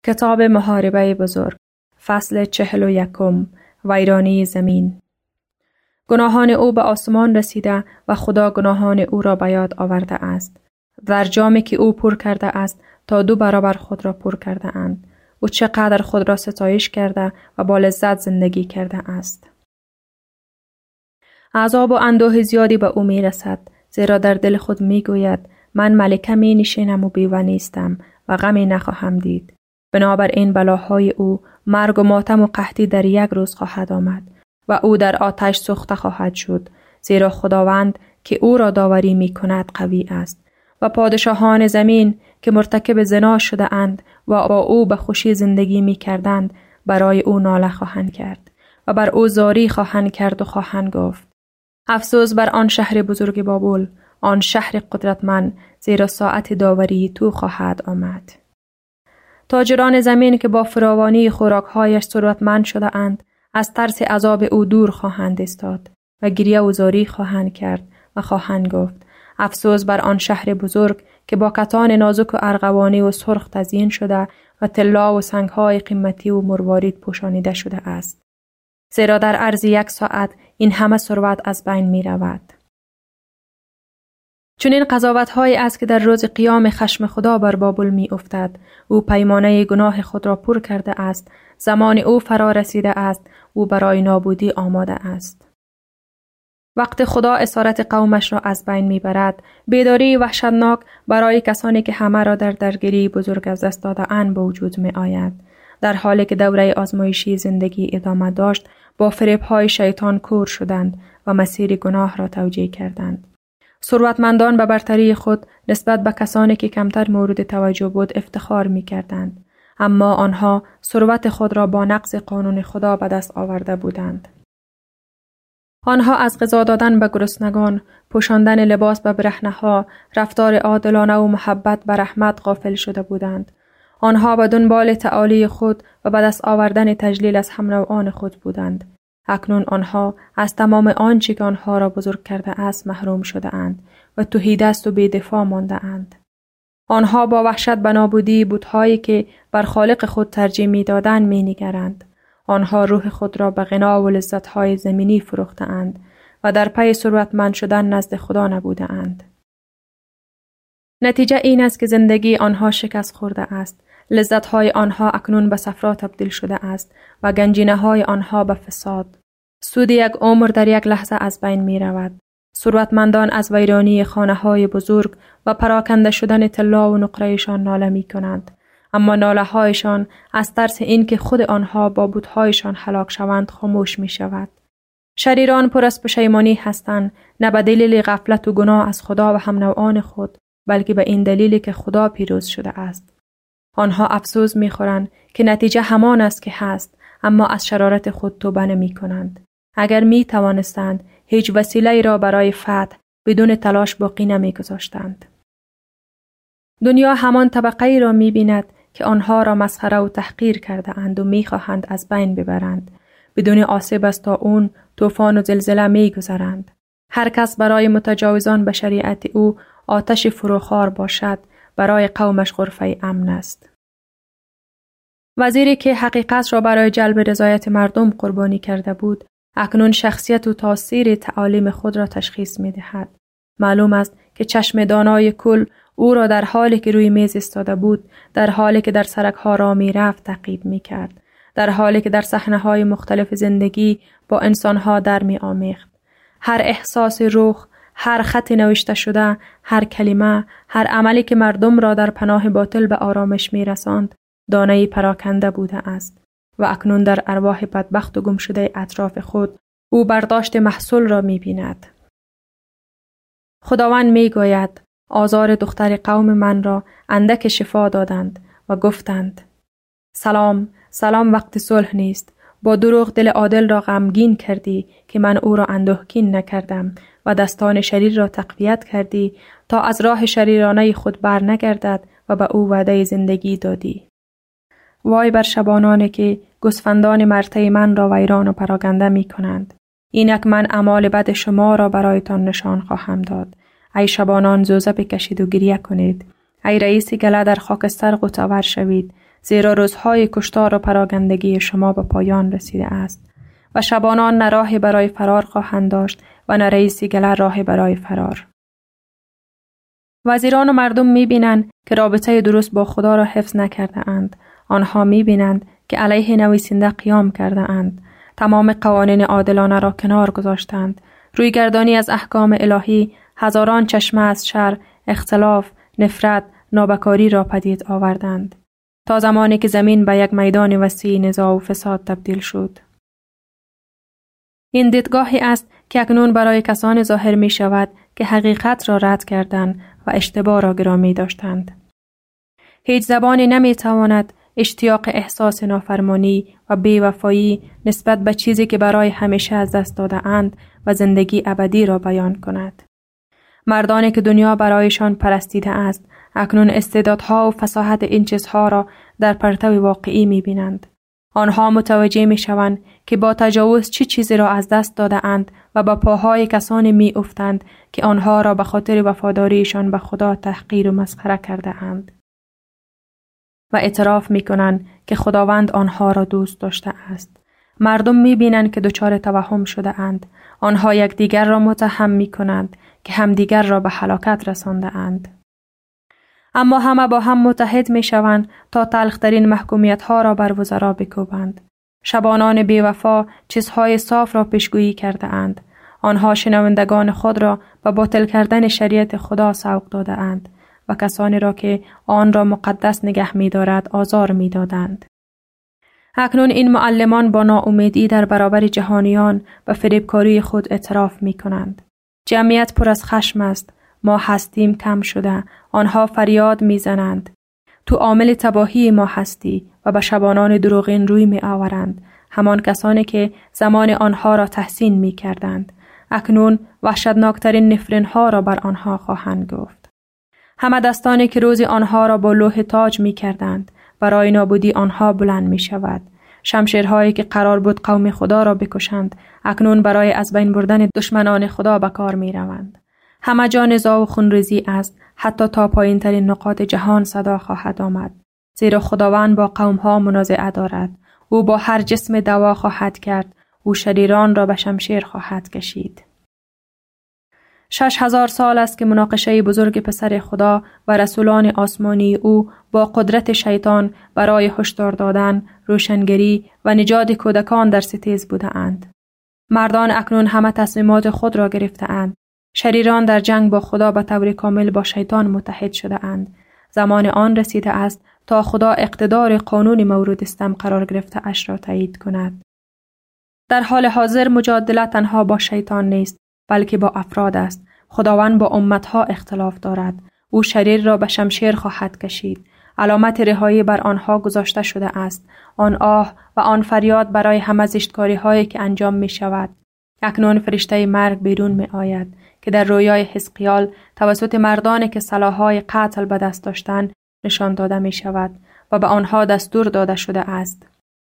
کتاب محاربه بزرگ، فصل 41، ویرانی زمین. گناهان او به آسمان رسیده و خدا گناهان او را به یاد آورده است. در جامی که او پر کرده است تا 2 برابر خود را پر کرده اند. او چقدر خود را ستایش کرده و با لذت زندگی کرده است. عذاب و اندوه زیادی به او می رسد، زیرا در دل خود می گوید من ملکه می نشینم و بیوه نیستم و غمی نخواهم دید. بنابراین بلاهای او مرگ و ماتم و قحطی در یک روز خواهد آمد و او در آتش سوخته خواهد شد، زیرا خداوند که او را داوری می کند قوی است و پادشاهان زمین که مرتکب زنا شده اند و با او به خوشی زندگی می کردند برای او ناله خواهند کرد و بر او زاری خواهند کرد و خواهند گفت افسوس بر آن شهر بزرگ بابل، آن شهر قدرتمند، زیرا ساعت داوری تو خواهد آمد. تاجران زمین که با فراوانی خوراک‌هایش ثروتمند شده اند، از ترس عذاب او دور خواهند ایستاد و گریه و زاری خواهند کرد و خواهند گفت افسوس بر آن شهر بزرگ که با کتان نازک و ارغوانی و سرخ تزیین شده و طلا و سنگ‌های قیمتی و مروارید پوشانیده شده است. زیرا در عرض 1 ساعت این همه ثروت از بین می رود. چون این قضاوت‌هایی است که در روز قیام خشم خدا بر بابل می افتد. او پیمانه گناه خود را پر کرده است. زمان او فرا رسیده است. او برای نابودی آماده است. وقت خدا اسارت قومش را از بین می برد. بیداری وحشتناک برای کسانی که همه را در درگیری بزرگ از دست داده اند به وجود می آید. در حالی که دوره آزمایشی زندگی ادامه داشت، با فریب‌های شیطان کور شدند و مسیر گناه را توجیه کردند. ثروتمندان به برتری خود نسبت به کسانی که کمتر مورد توجه بود افتخار می کردند. اما آنها ثروت خود را با نقض قانون خدا به دست آورده بودند. آنها از غذا دادن به گرسنگان، پوشاندن لباس به برهنه‌ها، رفتار عادلانه و محبت به رحمت غافل شده بودند. آنها به دنبال تعالی خود و به دست آوردن تجلیل از هم‌نوعان خود بودند. اکنون آنها از تمام آنچه که آنها را بزرگ کرده است محروم شده اند و تهیدست و بی‌دفاع مانده اند. آنها با وحشت به نابودی بت‌هایی که بر خالق خود ترجیح می‌دادند می‌نگرند. آنها روح خود را به غنا و لذت‌های زمینی فروخته اند و در پی ثروتمند شدن نزد خدا نبوده اند. نتیجه این است که زندگی آنها شکست خورده است. لذت‌های آنها اکنون به صفرا تبدیل شده است و گنجینه‌های آنها به فساد. سود 1 عمر در 1 لحظه از بین می رود. ثروتمندان از ویرانی خانه‌های بزرگ و پراکنده شدن طلا و نقره‌شان ناله می کنند. اما ناله‌هایشان از ترس اینکه خود آنها با بت‌هایشان هلاک شوند خاموش می شود. شریران پر از پشیمانی هستند، نه به دلیل غفلت و گناه از خدا و هم نوعان خود، بلکه به این دلیلی که خدا پیروز شده است. آنها افسوس می‌خورند که نتیجه همان است که هست، اما از شرارت خود توبه نمی‌کنند. اگر می‌توانستند هیچ وسیله‌ای را برای فتح بدون تلاش باقی نمی‌گذاشتند. دنیا همان طبقه‌ای را می‌بیند که آنها را مسخره و تحقیر کرده اند و می‌خواهند از بین ببرند. بدون آسیب از طاعون، طوفان و زلزله می‌گذرند. هر کس برای متجاوزان به شریعت او آتش فروخوار باشد، برای قومش غرفه امن است. وزیری که حقیقت را برای جلب رضایت مردم قربانی کرده بود، اکنون شخصیت و تاثیر تعالیم خود را تشخیص می دهد. معلوم است که چشم دانای کل او را در حالی که روی میز ایستاده بود، در حالی که در سرک‌ها را می رفت تعقیب می کرد، در حالی که در صحنه‌های مختلف زندگی با انسان‌ها در می آمیخت. هر احساس روح، هر خط نوشته شده، هر کلمه، هر عملی که مردم را در پناه باطل به آرامش می رساند، دانه‌ای پراکنده بوده است و اکنون در ارواح بدبخت و گم شده اطراف خود او برداشت محصول را می بیند. خداوند می گوید آزار دختر قوم من را اندک شفا دادند و گفتند سلام، سلام وقت صلح نیست. با دروغ دل عادل را غمگین کردی که من او را اندوهگین نکردم و دستان شریر را تقویت کردی تا از راه شریرانه خود بر نگردد و به او وعده زندگی دادی. وای بر شبانانی که گوسفندان مرته من را ویران و پراکنده می کنند. اینک من اعمال بد شما را برایتان نشان خواهم داد. ای شبانان زوزه بکشید و گریه کنید. ای رئیس گله در خاکستر غوطه‌ور شوید. زیرا روزهای کشتار و پراگندگی شما به پایان رسیده است و شبانان نه راهی برای فرار خواهند داشت و نه رئیسی گله راهی برای فرار. وزیران و مردم می‌بینند که رابطه درست با خدا را حفظ نکرده اند. آنها می‌بینند که علیه نویسنده قیام کرده اند. تمام قوانین عادلانه را کنار گذاشتند. روی گردانی از احکام الهی هزاران چشمه از شر، اختلاف، نفرت، نابکاری را پدید آوردند. تا زمانی که زمین به یک میدان وسیع نزاع و فساد تبدیل شد. این دیدگاهی است که اکنون برای کسان ظاهر می شود که حقیقت را رد کردند و اشتباه را گرامی داشتند. هیچ زبانی نمی تواند اشتیاق احساس نافرمانی و بی‌وفایی نسبت به چیزی که برای همیشه از دست داده اند و زندگی ابدی را بیان کند. مردانی که دنیا برایشان پرستیده است، اکنون استعدادها و فصاحت این چیزها را در پرتو واقعی می بینند. آنها متوجه می شوند که با تجاوز چه چیزی را از دست داده اند و با پاهای کسانی می افتند که آنها را به خاطر وفاداریشان به خدا تحقیر و مسخره کرده اند. و اعتراف می کنند که خداوند آنها را دوست داشته است. مردم می بینند که دچار توهم شده اند. آنها یکدیگر را متهم می کنند که همدیگر را به هلاکت رسانده اند. اما همه با هم متحد می شوند تا تلخترین محکومیت ها را بر وزرا بکوبند. شبانان بی‌وفا چیزهای صاف را پیشگویی کرده اند. آنها شنوندگان خود را به باطل کردن شریعت خدا سوق داده اند و کسانی را که آن را مقدس نگه می دارد آزار می دادند. اکنون این معلمان با ناامیدی در برابر جهانیان به فریبکاری خود اعتراف می کنند. جمعیت پر از خشم است. ما هستیم کم شده. آنها فریاد می زنند. تو عامل تباهی ما هستی و به شبانان دروغین روی می آورند. همان کسانی که زمان آنها را تحسین می کردند. اکنون وحشتناکترین نفرین ها را بر آنها خواهند گفت. همه دستانی که روزی آنها را با لوح تاج می کردند. برای نابودی آنها بلند می شود. شمشیرهایی که قرار بود قوم خدا را بکشند، اکنون برای از بین بردن دشمنان خدا به کار می روند. همه جا نزاع و خونریزی است، حتی تا پایین ترین نقاط جهان صدا خواهد آمد. زیرا خداوند با قومها منازعه دارد. او با هر جسم دعوا خواهد کرد. او شریران را به شمشیر خواهد کشید. 6000 سال است که مناقشه بزرگ پسر خدا و رسولان آسمانی او با قدرت شیطان برای هشدار دادن، روشنگری و نجات کودکان در ستیز بوده اند. مردان اکنون همه تصمیمات خود را گرفته اند. شریران در جنگ با خدا به طور کامل با شیطان متحد شده اند. زمان آن رسیده است تا خدا اقتدار قانون مورد استم قرار گرفته اش را تایید کند. در حال حاضر مجادله تنها با شیطان نیست، بلکه با افراد است. خداوند با امتها اختلاف دارد. او شریر را به شمشیر خواهد کشید. علامت رهایی بر آنها گذاشته شده است. آن آه و آن فریاد برای همه زشتکاری هایی که انجام می شود. اکنون فرشته مرگ بیرون می آید که در رویای حزقیال توسط مردانی که سلاح‌های قتل به دست داشتند نشان داده می شود و به آنها دستور داده شده است.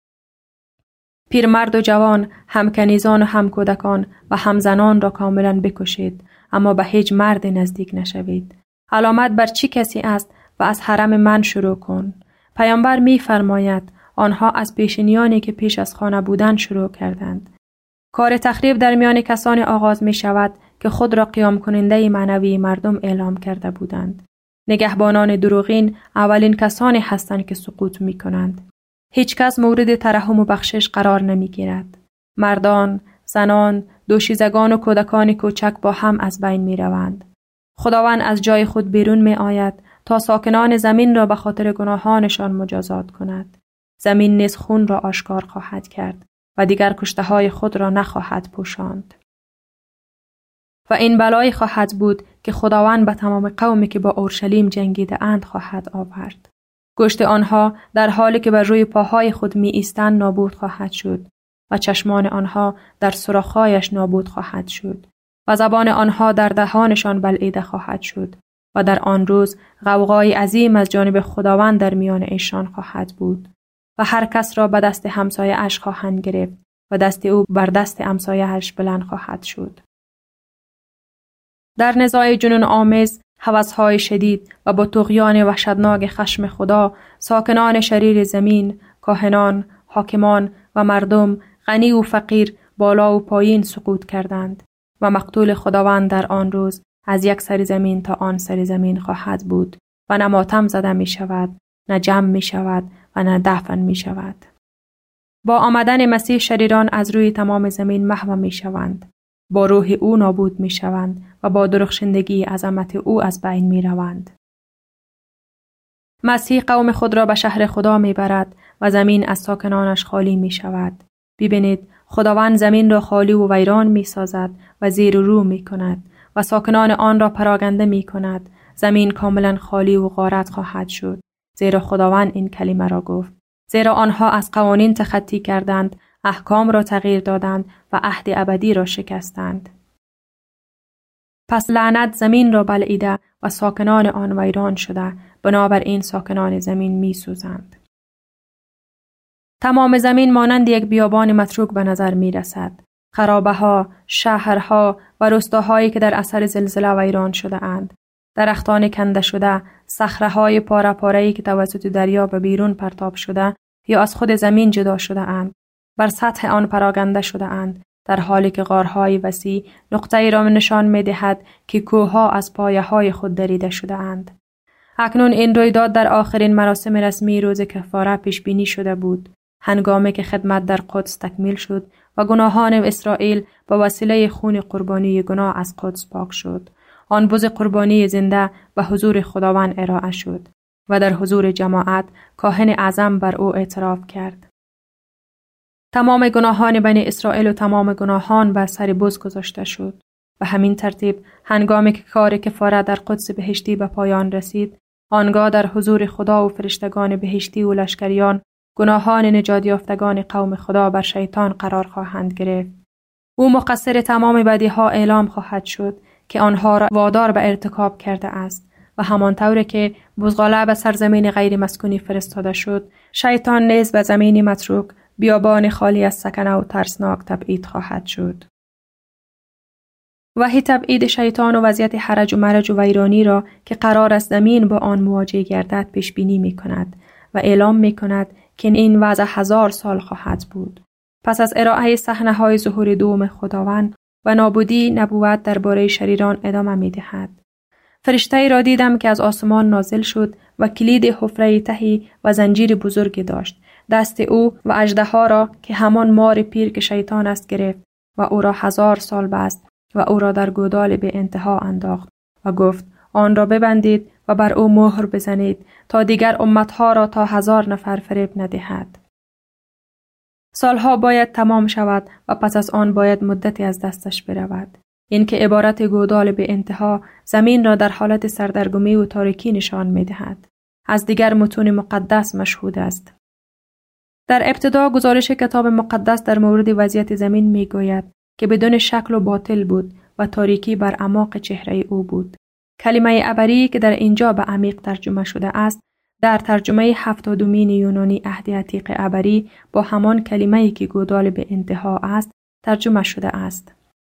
پیرمرد و جوان، هم کنیزان و هم کودکان و هم زنان را کاملا بکشید، اما به هیچ مرد نزدیک نشوید. علامت بر چه کسی است و از حرم من شروع کن. پیامبر می فرماید آنها از پیشینیانی که پیش از خانه بودند شروع کردند. کار تخریب در میان کسانی آغاز می شود که خود را قیام کننده معنوی مردم اعلام کرده بودند. نگهبانان دروغین اولین کسانی هستند که سقوط می کنند. هیچ کس مورد ترحم و بخشش قرار نمی گیرد. مردان، زنان، دوشیزگان و کودکان کوچک با هم از بین می روند. خداوند از جای خود بیرون می آید تا ساکنان زمین را به خاطر گناهانشان مجازات کند. زمین نیز خون را آشکار خواهد کرد و دیگر کشته های خود را نخواهد پوشاند. و این بلایی خواهد بود که خداوند به تمام قومی که با اورشلیم جنگیده اند خواهد آورد. گوشت آنها در حالی که بر روی پاهای خود می ایستند نابود خواهد شد و چشمان آنها در سوراخ‌هایش نابود خواهد شد و زبان آنها در دهانشان بلعیده خواهد شد و در آن روز غوغای عظیم از جانب خداوند در میان ایشان خواهد بود و هر کس را به دست همسایه‌اش خواهند گرفت و دست او بر دست همسایه‌اش بلند خواهد شد. در نزاع جنون آمیز هوس‌های شدید و با طغیان وحشتناک خشم خدا، ساکنان شریر زمین، کاهنان، حاکمان و مردم، غنی و فقیر، بالا و پایین سقوط کردند و مقتول خداوند در آن روز از یک سرزمین تا آن سرزمین خواهد بود و نه ماتم زده می شود، نه جمع می شود و نه دفن می شود. با آمدن مسیح شریران از روی تمام زمین محو می شوند. با روح او نابود می شوند و با درخشندگی عظمت او از بین می روند. مسیح قوم خود را به شهر خدا می برد و زمین از ساکنانش خالی می شود. ببینید، خداوند زمین را خالی و ویران می سازد و زیر و رو می کند و ساکنان آن را پراگنده می کند. زمین کاملا خالی و غارت خواهد شد، زیرا خداوند این کلمه را گفت. زیرا آنها از قوانین تخطی کردند، احکام را تغییر دادند و عهد ابدی را شکستند. پس لعنت زمین را بلعیده و ساکنان آن ویران شده، بنابراین ساکنان زمین می سوزند. تمام زمین مانند یک بیابان متروک به نظر می رسد. خرابه ها، شهرها و روستاهایی که در اثر زلزله ویران شده اند. درختان کنده شده، صخره‌های پاره پاره‌ای که توسط دریا به بیرون پرتاب شده یا از خود زمین جدا شده اند، بر سطح آن پراگنده شده اند، در حالی که غارهای وسیع نقطه‌ای را نشان می‌دهد که کوه‌ها از پایه‌های خود دریده شده اند. اکنون این رویداد در آخرین مراسم رسمی روز کفاره پیش بینی شده بود، هنگامی که خدمت در قدس تکمیل شد و گناهان اسرائیل با وسیله خون قربانی گناه از قدس پاک شد. آن بز قربانی زنده به حضور خداوند ارائه شد و در حضور جماعت کاهن اعظم بر او اعتراف کرد. تمام گناهان بنی اسرائیل و تمام گناهان بر سر بز گذاشته شد. به همین ترتیب هنگامی که کار کفاره در قدس بهشتی به پایان رسید، آنگاه در حضور خدا و فرشتگان بهشتی و لشکریان گناهان نجات یافتگان قوم خدا بر شیطان قرار خواهند گرفت. او مقصر تمام بدیها اعلام خواهد شد که آنها را وادار به ارتکاب کرده است و همانطور که بزغاله به سرزمین غیر مسکونی فرستاده شد، شیطان نیز به زمینی متروک، بیابان خالی از سکنه و ترسناک تبعید خواهد شد. وحی تبعید شیطان و وضعیت حرج و مرج و ویرانی را که قرار است زمین با آن مواجه گردد پیش بینی می کند و اعلام می کند که این وضع 1000 سال خواهد بود. پس از ارائه صحنه‌های ظهور دوم خداوند و نابودی نبوت درباره شریران ادامه می دهد. فرشته‌ای را دیدم که از آسمان نازل شد و کلید حفره تهی و زنجیر بزرگی داشت. دست او و اژدها را که همان مار پیر که شیطان است گرفت و او را 1000 سال بست و او را در گودال به انتها انداخت و گفت آن را ببندید و بر او مهر بزنید تا دیگر امتها را تا 1000 نفر فریب ندهد. سالها باید تمام شود و پس از آن باید مدتی از دستش برود. این که عبارت گودال به انتها زمین را در حالت سردرگمی و تاریکی نشان می دهد. از دیگر متون مقدس مشهود است. در ابتدا گزارش کتاب مقدس در مورد وضعیت زمین می گوید که بدون شکل و باطل بود و تاریکی بر اعماق چهره او بود. کلمه عبری که در اینجا به عمیق ترجمه شده است، در ترجمه 70 یونانی عهد عتیق عبری با همان کلمه‌ای که گودال به انتها است ترجمه شده است.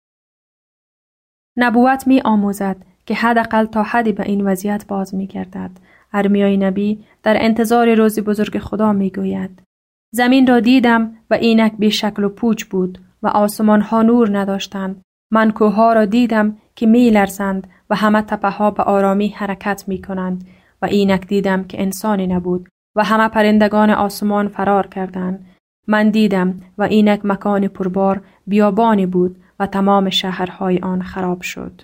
نبوت می آموزد که حداقل تا حدی به این وضعیت باز می گردد. ارمیای نبی در انتظار روز بزرگ خدا می گوید زمین را دیدم و اینک بی شکل و پوچ بود و آسمان ها نور نداشتند. من کوه‌ها را دیدم که می لرزند و همه تپه ها به آرامی حرکت می کنند و اینک دیدم که انسانی نبود و همه پرندگان آسمان فرار کردند. من دیدم و اینک مکان پربار بیابانی بود و تمام شهرهای آن خراب شد.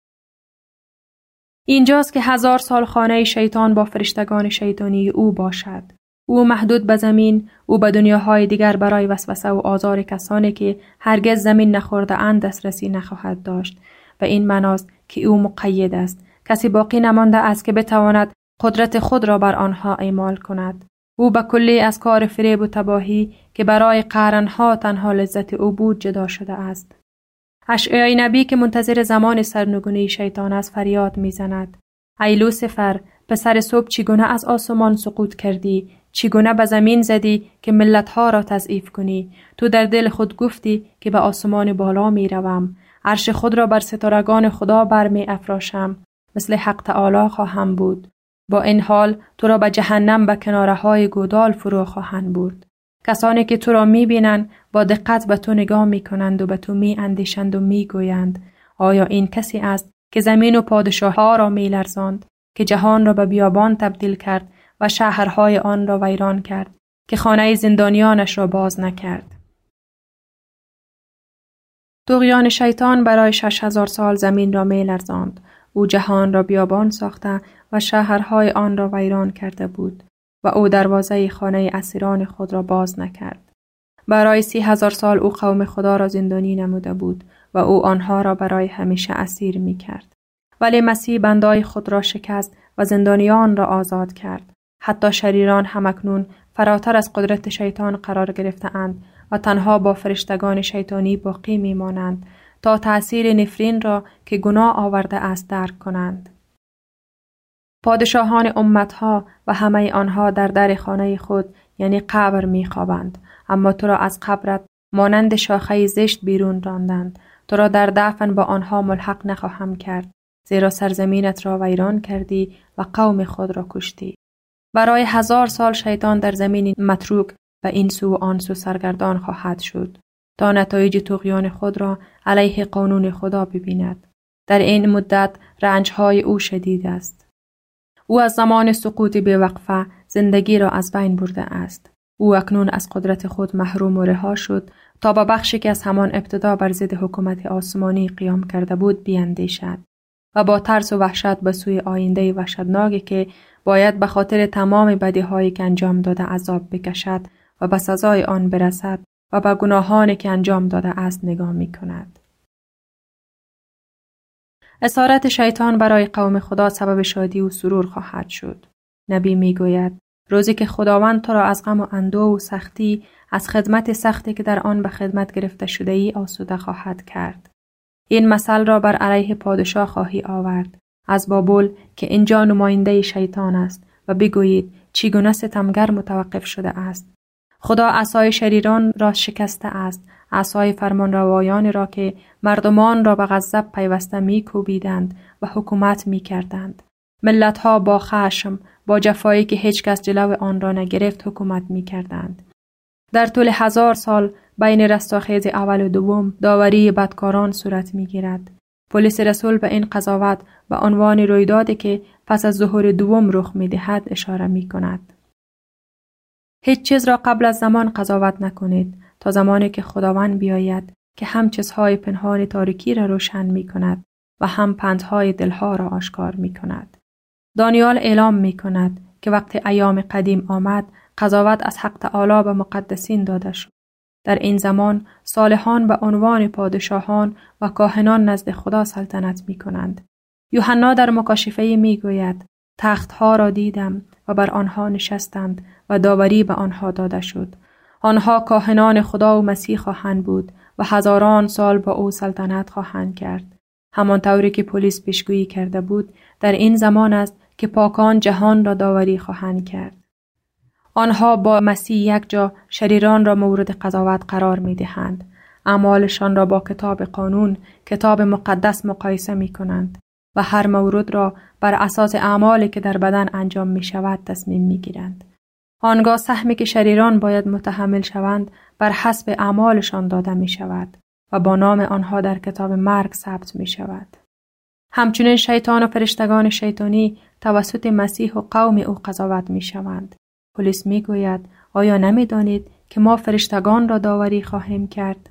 اینجاست که 1000 سال خانه شیطان با فرشتگان شیطانی او باشد. او محدود به زمین، او به دنیاهای دیگر برای وسوسه و آزار کسانی که هرگز زمین نخورده اند دسترسی نخواهد داشت و این معناست که او مقید است. کسی باقی نمانده است که بتواند قدرت خود را بر آنها اعمال کند. او به کلی از کار فریب و تباهی که برای قرنها تنها لذت او بود جدا شده است. اشعیای نبی که منتظر زمان سرنگونی شیطان است فریاد میزند: ای لوسیفر، پسر صبح چگونه از آسمان سقوط کردی؟ چگونه به زمین زدی که ملتها را تضعیف کنی؟ تو در دل خود گفتی که به آسمان بالا می روم، عرش خود را بر ستارگان خدا بر می افراشم مثل حق تعالی خواهم بود. با این حال تو را به جهنم به کناره‌های گودال فرو خواهند برد. کسانی که تو را می‌بینند با دقت به تو نگاه می‌کنند و به تو می‌اندیشند و می‌گویند آیا این کسی است که زمین و پادشاه‌ها را می‌لرزاند، که جهان را به بیابان تبدیل کرد و شهرهای آن را ویران کرد، که خانه زندانیانش را باز نکرد. طغیان شیطان برای 6000 سال زمین را می‌لرزاند. او جهان را بیابان ساخته و شهرهای آن را ویران کرده بود و او دروازه خانه اسیران خود را باز نکرد. برای 30,000 سال او قوم خدا را زندانی نموده بود و او آنها را برای همیشه اسیر می کرد. ولی مسیح بندای خود را شکست و زندانیان را آزاد کرد. حتی شریران همکنون فراتر از قدرت شیطان قرار گرفته‌اند و تنها با فرشتگان شیطانی باقی می مانند تا تأثیر نفرین را که گناه آورده است درک کنند. پادشاهان امتها و همه آنها در خانه خود یعنی قبر می خوابند، اما تو را از قبرت مانند شاخه زشت بیرون راندند. تو را در دفن با آنها ملحق نخواهم کرد، زیرا سرزمینت را ویران کردی و قوم خود را کشتی. برای 1000 سال شیطان در زمین متروک و این سو و آن سو سرگردان خواهد شد تا نتایج طغیان خود را علیه قانون خدا ببیند. در این مدت رنجهای او شدید است. او از زمان سقوط بی‌وقفه زندگی را از بین برده است. او اکنون از قدرت خود محروم و رها شد تا به بخشی که از همان ابتدا بر ضد حکومت آسمانی قیام کرده بود بیندیشد و با ترس و وحشت به سوی آینده وحشتناکی که باید به خاطر تمام بدیهایی که انجام داده عذاب بکشد و به سزای آن برسد و به گناهانی که انجام داده است نگاه می کند. اسارت شیطان برای قوم خدا سبب شادی و سرور خواهد شد. نبی می گوید روزی که خداوند تو را از غم و اندوه و سختی از خدمت سختی که در آن به خدمت گرفته شده ای آسوده خواهد کرد. این مثل را بر علیه پادشاه خواهی آورد از بابل که اینجا نماینده شیطان است و بگویید چگونه ستمگر متوقف شده است. خدا عصای شریران را شکسته است، عصای فرمانروایان را که مردمان را به غضب پیوسته می‌کوبیدند و حکومت می‌کردند. ملت‌ها با خشم، با جفایی که هیچ کس جلو آن را نگرفت حکومت می‌کردند. در طول 1000 سال بین رستاخیز اول و دوم داوری بدکاران صورت می‌گیرد. پلیس رسول به این قضاوت به عنوان رویدادی که پس از ظهور دوم رخ می‌دهد اشاره می‌کند. هیچ چیز را قبل از زمان قضاوت نکنید تا زمانی که خداوند بیاید که هم چیزهای پنهان تاریکی را روشن می‌کند و هم پندهای دلها را آشکار می‌کند. دانیال اعلام می‌کند که وقتی ایام قدیم آمد قضاوت از حق تعالی به مقدسین داده شد. در این زمان صالحان به عنوان پادشاهان و کاهنان نزد خدا سلطنت می‌کنند. یوحنا در مکاشفه می‌گوید تخت‌ها را دیدم و بر آنها نشستند و داوری به آنها داده شد. آنها کاهنان خدا و مسیح خواهند بود و هزاران سال با او سلطنت خواهند کرد. همانطوری که پلیس پیشگویی کرده بود در این زمان است که پاکان جهان را داوری خواهند کرد. آنها با مسیح یک جا شریران را مورد قضاوت قرار می دهند. اعمالشان را با کتاب قانون، کتاب مقدس مقایسه می کنند و هر مورد را بر اساس اعمالی که در بدن انجام می شود تصمیم می گیرند. آنگاه سهمی که شریران باید متحمل شوند بر حسب اعمالشان داده می شود و با نام آنها در کتاب مرگ ثبت می شود. همچنین شیطان و فرشتگان شیطانی توسط مسیح و قوم او قضاوت می شوند. پلیس می گوید آیا نمی دانید که ما فرشتگان را داوری خواهیم کرد؟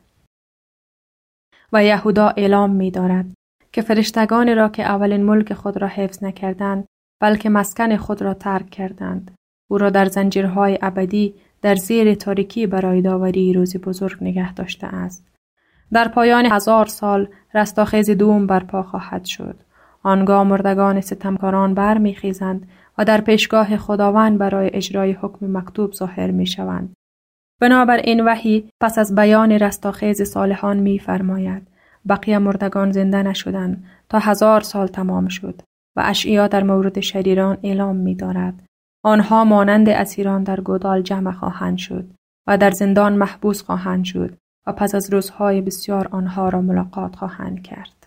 و یهودا اعلام می دارد که فرشتگانی را که اولین ملک خود را حفظ نکردند بلکه مسکن خود را ترک کردند، او را در زنجیرهای ابدی در زیر تاریکی برای داوری روز بزرگ نگه داشته است. در پایان 1000 سال رستاخیز دوم برپا خواهد شد. آنگاه مردگان ستمکاران برمیخیزند و در پیشگاه خداوند برای اجرای حکم مکتوب ظاهر میشوند. بنابراین وحی پس از بیان رستاخیز صالحان میفرماید بقیه مردگان زنده نشدند تا 1000 سال تمام شد و اشعیا در مورد شریران اعلام می‌دارد آنها مانند اسیران در گودال جمع خواهند شد و در زندان محبوس خواهند شد و پس از روزهای بسیار آنها را ملاقات خواهند کرد.